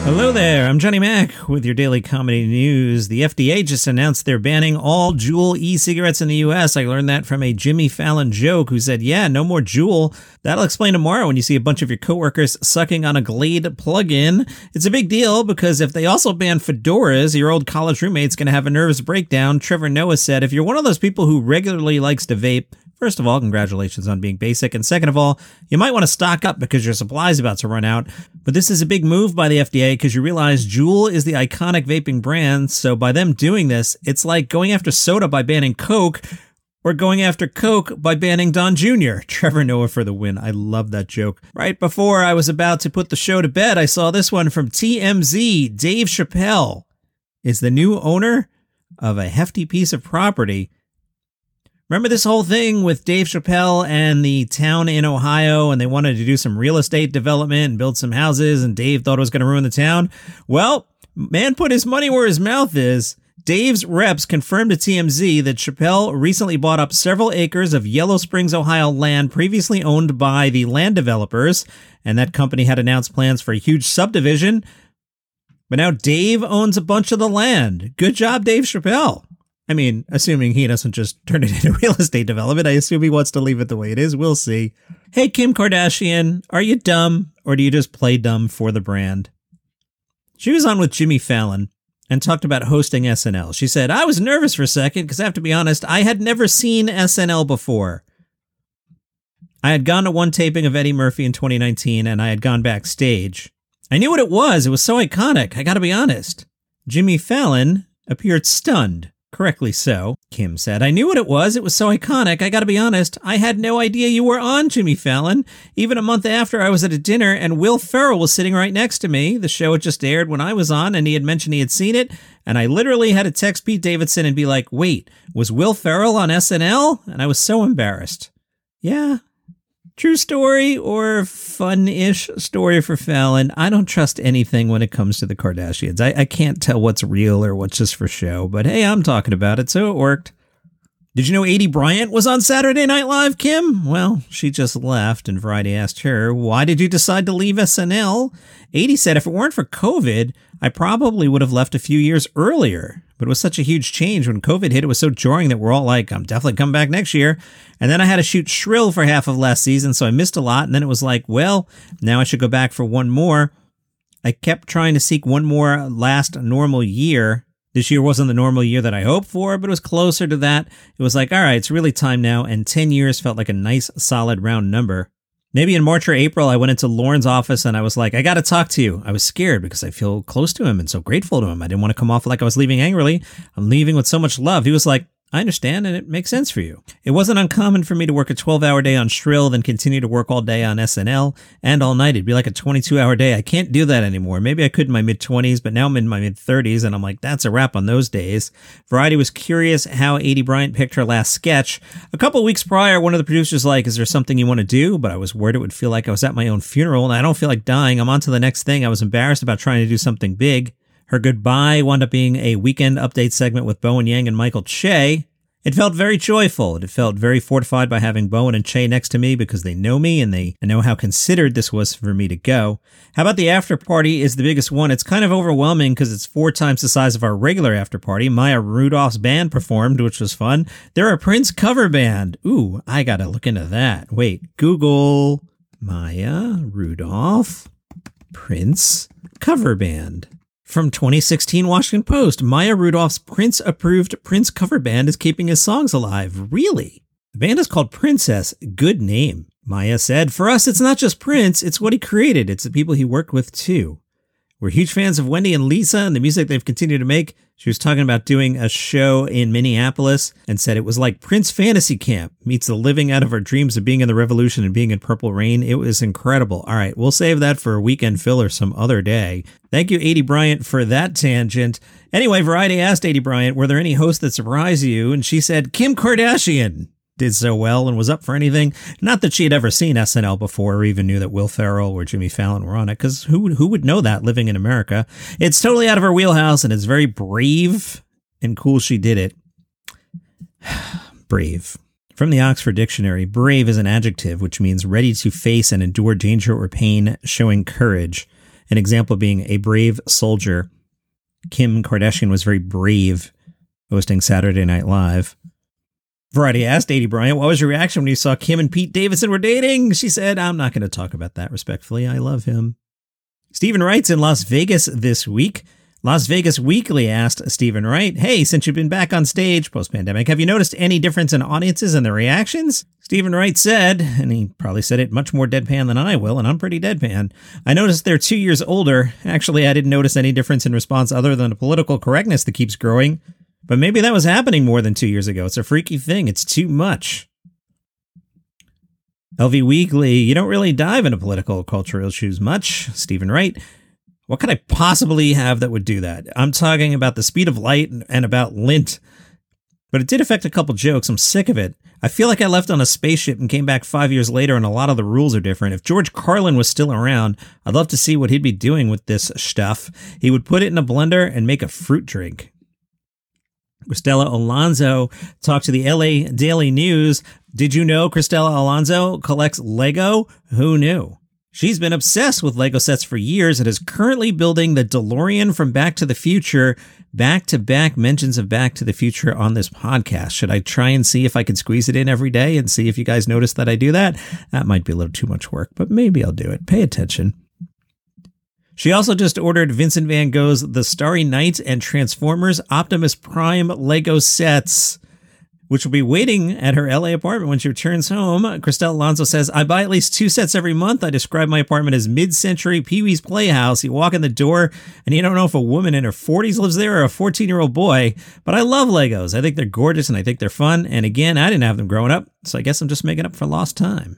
Hello there, I'm Johnny Mac with your daily comedy news. The FDA just announced they're banning all Juul e-cigarettes in the U.S. I learned that from a Jimmy Fallon joke who said, yeah, no more Juul. That'll explain tomorrow when you see a bunch of your coworkers sucking on a Glade plug-in. It's a big deal because if they also ban fedoras, your old college roommate's going to have a nervous breakdown. Trevor Noah said, if you're one of those people who regularly likes to vape, first of all, congratulations on being basic. And second of all, you might want to stock up because your supply's about to run out. But this is a big move by the FDA because you realize Juul is the iconic vaping brand. So by them doing this, it's like going after soda by banning Coke or going after Coke by banning Don Jr. Trevor Noah for the win. I love that joke. Right before I was about to put the show to bed, I saw this one from TMZ. Dave Chappelle is the new owner of a hefty piece of property. Remember this whole thing with Dave Chappelle and the town in Ohio, and they wanted to do some real estate development and build some houses, and Dave thought it was going to ruin the town? Well, man put his money where his mouth is. Dave's reps confirmed to TMZ that Chappelle recently bought up several acres of Yellow Springs, Ohio land previously owned by the land developers, and that company had announced plans for a huge subdivision. But now Dave owns a bunch of the land. Good job, Dave Chappelle. I mean, assuming he doesn't just turn it into real estate development, I assume he wants to leave it the way it is. We'll see. Hey, Kim Kardashian, are you dumb or do you just play dumb for the brand? She was on with Jimmy Fallon and talked about hosting SNL. She said, I was nervous for a second because I have to be honest, I had never seen SNL before. I had gone to one taping of Eddie Murphy in 2019 and I had gone backstage. I knew what it was. It was so iconic. I got to be honest. Jimmy Fallon appeared stunned. Correctly so, Kim said. I knew what it was. It was so iconic. I gotta be honest. I had no idea you were on, Jimmy Fallon. Even a month after, I was at a dinner and Will Ferrell was sitting right next to me. The show had just aired when I was on and he had mentioned he had seen it. And I literally had to text Pete Davidson and be like, wait, was Will Ferrell on SNL? And I was so embarrassed. Yeah. True story or fun-ish story for Fallon. I don't trust anything when it comes to the Kardashians. I can't tell what's real or what's just for show, but hey, I'm talking about it, so it worked. Did you know Aidy Bryant was on Saturday Night Live, Kim? Well, she just left, and Variety asked her, why did you decide to leave SNL? Aidy said, if it weren't for COVID, I probably would have left a few years earlier. But it was such a huge change. When COVID hit, it was so jarring that we're all like, I'm definitely coming back next year. And then I had to shoot Shrill for half of last season, so I missed a lot. And then it was like, well, now I should go back for one more. I kept trying to seek one more last normal year. This year wasn't the normal year that I hoped for, but it was closer to that. It was like, all right, it's really time now. And 10 years felt like a nice, solid round number. Maybe in March or April, I went into Lauren's office and I was like, I got to talk to you. I was scared because I feel close to him and so grateful to him. I didn't want to come off like I was leaving angrily. I'm leaving with so much love. He was like, I understand, and it makes sense for you. It wasn't uncommon for me to work a 12-hour day on Shrill, then continue to work all day on SNL, and all night. It'd be like a 22-hour day. I can't do that anymore. Maybe I could in my mid-20s, but now I'm in my mid-30s, and I'm like, that's a wrap on those days. Variety was curious how Aidy Bryant picked her last sketch. A couple weeks prior, one of the producers like, is there something you want to do? But I was worried it would feel like I was at my own funeral, and I don't feel like dying. I'm on to the next thing. I was embarrassed about trying to do something big. Her goodbye wound up being a weekend update segment with Bowen Yang and Michael Che. It felt very joyful. It felt very fortified by having Bowen and Che next to me because they know me and they know how considered this was for me to go. How about the after party is the biggest one? It's kind of overwhelming because it's 4 times the size of our regular after party. Maya Rudolph's band performed, which was fun. They're a Prince cover band. Ooh, I gotta look into that. Wait, Google Maya Rudolph Prince cover band. From 2016 Washington Post, Maya Rudolph's Prince-approved Prince cover band is keeping his songs alive. Really? The band is called Princess. Good name. Maya said, for us, it's not just Prince, it's what he created. It's the people he worked with, too. We're huge fans of Wendy and Lisa and the music they've continued to make. She was talking about doing a show in Minneapolis and said it was like Prince Fantasy Camp meets the living out of our dreams of being in the Revolution and being in Purple Rain. It was incredible. All right, we'll save that for a weekend filler some other day. Thank you, Aidy Bryant, for that tangent. Anyway, Variety asked Aidy Bryant, were there any hosts that surprised you? And she said, Kim Kardashian did so well and was up for anything. Not that she had ever seen SNL before or even knew that Will Ferrell or Jimmy Fallon were on it, because who would know that living in America? It's totally out of her wheelhouse, and it's very brave and cool she did it. Brave. From the Oxford Dictionary, brave is an adjective which means ready to face and endure danger or pain, showing courage. An example being a brave soldier. Kim Kardashian was very brave hosting Saturday Night Live. Variety asked Aidy Bryant, what was your reaction when you saw Kim and Pete Davidson were dating? She said, I'm not going to talk about that respectfully. I love him. Stephen Wright's in Las Vegas this week. Las Vegas Weekly asked Stephen Wright, hey, since you've been back on stage post-pandemic, have you noticed any difference in audiences and their reactions? Stephen Wright said, and he probably said it much more deadpan than I will, and I'm pretty deadpan, I noticed they're 2 years older. Actually, I didn't notice any difference in response other than the political correctness that keeps growing. But maybe that was happening more than 2 years ago. It's a freaky thing. It's too much. LV Weekly, you don't really dive into political cultural issues much. Stephen Wright, what could I possibly have that would do that? I'm talking about the speed of light and about lint. But it did affect a couple jokes. I'm sick of it. I feel like I left on a spaceship and came back 5 years later and a lot of the rules are different. If George Carlin was still around, I'd love to see what he'd be doing with this stuff. He would put it in a blender and make a fruit drink. Cristela Alonzo talked to the LA Daily News. Did you know Cristela Alonzo collects Lego? Who knew? She's been obsessed with Lego sets for years and is currently building the DeLorean from Back to the Future. Back-to-back mentions of Back to the Future on this podcast. Should I try and see if I can squeeze it in every day and see if you guys notice that I do that? That might be a little too much work, but maybe I'll do it. Pay attention. She also just ordered Vincent van Gogh's The Starry Night and Transformers Optimus Prime Lego sets, which will be waiting at her LA apartment when she returns home. Cristela Alonzo says, I buy at least 2 sets every month. I describe my apartment as mid-century Pee-wee's Playhouse. You walk in the door and you don't know if a woman in her 40s lives there or a 14-year-old boy. But I love Legos. I think they're gorgeous and I think they're fun. And again, I didn't have them growing up, so I guess I'm just making up for lost time.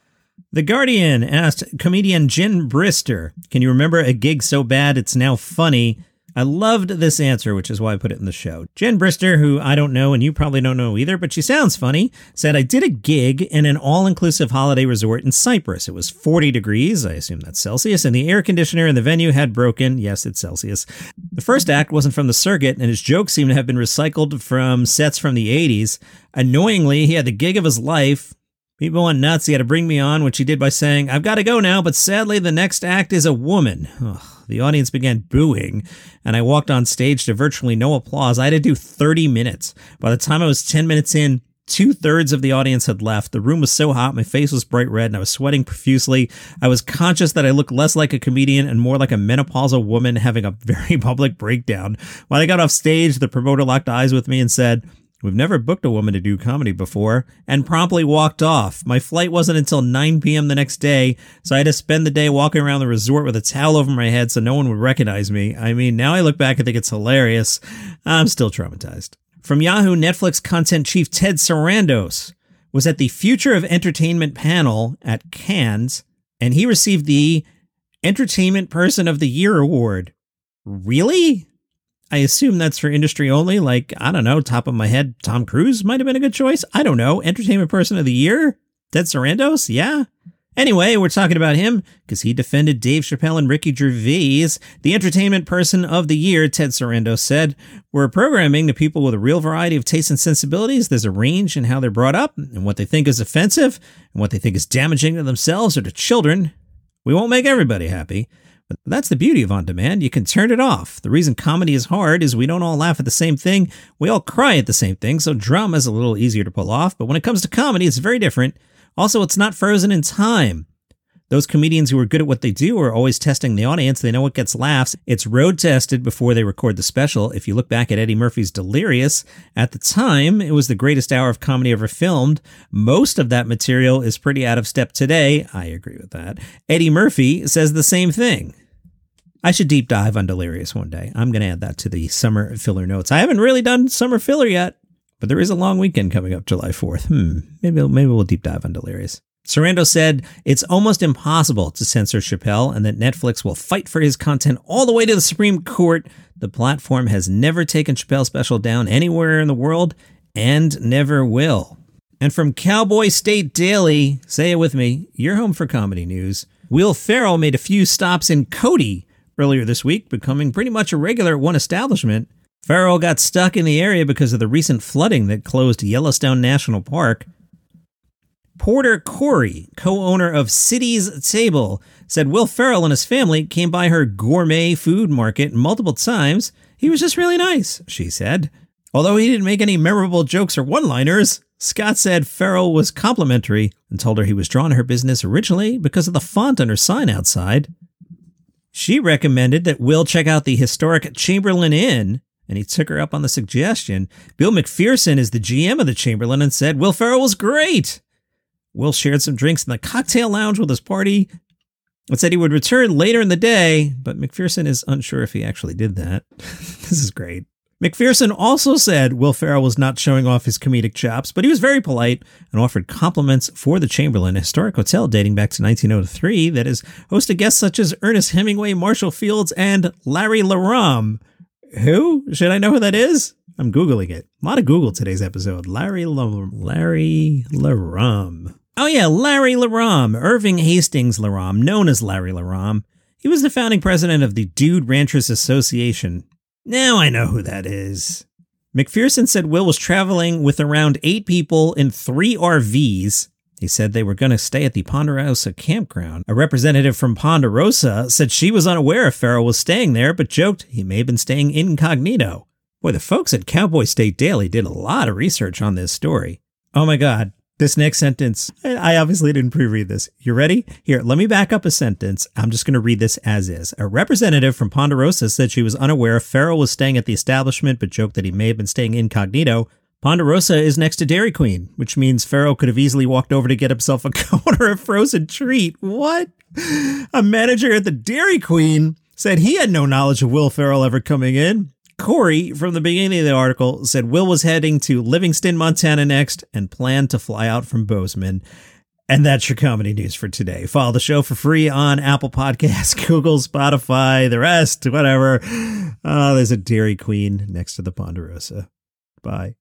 The Guardian asked comedian Jen Brister, can you remember a gig so bad it's now funny? I loved this answer, which is why I put it in the show. Jen Brister, who I don't know and you probably don't know either, but she sounds funny, said, I did a gig in an all-inclusive holiday resort in Cyprus. It was 40 degrees, I assume that's Celsius, and the air conditioner in the venue had broken. Yes, it's Celsius. The first act wasn't from the circuit, and his jokes seemed to have been recycled from sets from the 80s. Annoyingly, he had the gig of his life. People went nuts. He had to bring me on, which he did by saying, I've got to go now, but sadly the next act is a woman. Ugh. The audience began booing, and I walked on stage to virtually no applause. I had to do 30 minutes. By the time I was 10 minutes in, 2/3 of the audience had left. The room was so hot, my face was bright red, and I was sweating profusely. I was conscious that I looked less like a comedian and more like a menopausal woman having a very public breakdown. When I got off stage, the promoter locked eyes with me and said, We've never booked a woman to do comedy before, and promptly walked off. My flight wasn't until 9 p.m. the next day, so I had to spend the day walking around the resort with a towel over my head so no one would recognize me. I mean, now I look back and think it's hilarious. I'm still traumatized. From Yahoo, Netflix content chief Ted Sarandos was at the Future of Entertainment panel at Cannes, and he received the Entertainment Person of the Year award. Really? I assume that's for industry only, like, I don't know, top of my head, Tom Cruise might have been a good choice. I don't know. Entertainment Person of the Year? Ted Sarandos? Yeah. Anyway, we're talking about him because he defended Dave Chappelle and Ricky Gervais. The Entertainment Person of the Year, Ted Sarandos said, we're programming to people with a real variety of tastes and sensibilities. There's a range in how they're brought up and what they think is offensive and what they think is damaging to themselves or to children. We won't make everybody happy. But that's the beauty of On Demand. You can turn it off. The reason comedy is hard is we don't all laugh at the same thing. We all cry at the same thing, so drama is a little easier to pull off. But when it comes to comedy, it's very different. Also, it's not frozen in time. Those comedians who are good at what they do are always testing the audience. They know what gets laughs. It's road tested before they record the special. If you look back at Eddie Murphy's Delirious, at the time, it was the greatest hour of comedy ever filmed. Most of that material is pretty out of step today. I agree with that. Eddie Murphy says the same thing. I should deep dive on Delirious one day. I'm going to add that to the summer filler notes. I haven't really done summer filler yet, but there is a long weekend coming up July 4th. Maybe we'll deep dive on Delirious. Sarandos said it's almost impossible to censor Chappelle and that Netflix will fight for his content all the way to the Supreme Court. The platform has never taken Chappelle's special down anywhere in the world and never will. And from Cowboy State Daily, say it with me, you're home for comedy news. Will Ferrell made a few stops in Cody earlier this week, becoming pretty much a regular at one establishment. Ferrell got stuck in the area because of the recent flooding that closed Yellowstone National Park. Porter Corey, co-owner of City's Table, said Will Ferrell and his family came by her gourmet food market multiple times. He was just really nice, she said. Although he didn't make any memorable jokes or one-liners, Scott said Ferrell was complimentary and told her he was drawn to her business originally because of the font on her sign outside. She recommended that Will check out the historic Chamberlain Inn, and he took her up on the suggestion. Bill McPherson is the GM of the Chamberlain and said Will Ferrell was great. Will shared some drinks in the cocktail lounge with his party and said he would return later in the day, but McPherson is unsure if he actually did that. This is great. McPherson also said Will Ferrell was not showing off his comedic chops, but he was very polite and offered compliments for the Chamberlain, a historic hotel dating back to 1903 that has hosted guests such as Ernest Hemingway, Marshall Fields, and Larry LaRam. Who? Should I know who that is? I'm Googling it. A lot of Google today's episode. Larry LaRam. Oh yeah, Larry LaRam. Irving Hastings LaRam, known as Larry LaRam. He was the founding president of the Dude Ranchers Association. Now I know who that is. McPherson said Will was traveling with around 8 people in 3 RVs. He said they were going to stay at the Ponderosa campground. A representative from Ponderosa said she was unaware if Ferrell was staying there, but joked he may have been staying incognito. Boy, the folks at Cowboy State Daily did a lot of research on this story. Oh my God. This next sentence, I obviously didn't pre-read this. You ready? Here, let me back up a sentence. I'm just going to read this as is. A representative from Ponderosa said she was unaware if Ferrell was staying at the establishment, but joked that he may have been staying incognito. Ponderosa is next to Dairy Queen, which means Ferrell could have easily walked over to get himself a cone or a frozen treat. What? A manager at the Dairy Queen said he had no knowledge of Will Ferrell ever coming in. Corey, from the beginning of the article, said Will was heading to Livingston, Montana next and planned to fly out from Bozeman. And that's your comedy news for today. Follow the show for free on Apple Podcasts, Google, Spotify, the rest, whatever. There's a Dairy Queen next to the Ponderosa. Bye.